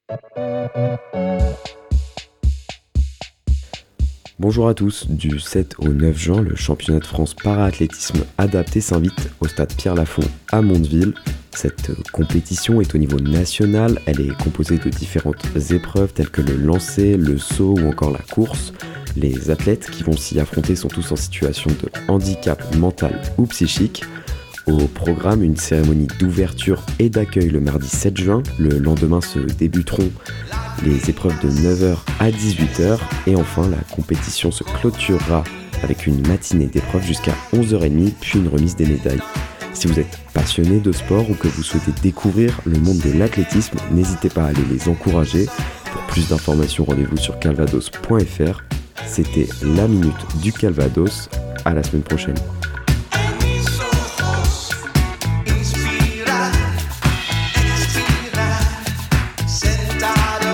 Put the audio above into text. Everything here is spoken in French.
Bonjour à tous, du 7 au 9 juin, le championnat de France para-athlétisme adapté s'invite au stade Pierre-Lafont à Mondeville. Cette compétition est au niveau national, elle est composée de différentes épreuves telles que le lancer, le saut ou encore la course. Les athlètes qui vont s'y affronter sont tous en situation de handicap mental ou psychique. Au programme, une cérémonie d'ouverture et d'accueil le mardi 7 juin. Le lendemain se débuteront les épreuves de 9h à 18h. Et enfin, la compétition se clôturera avec une matinée d'épreuves jusqu'à 11h30, puis une remise des médailles. Si vous êtes passionné de sport ou que vous souhaitez découvrir le monde de l'athlétisme, n'hésitez pas à aller les encourager. Pour plus d'informations, rendez-vous sur calvados.fr. C'était la Minute du Calvados. À la semaine prochaine. Inspira, sentada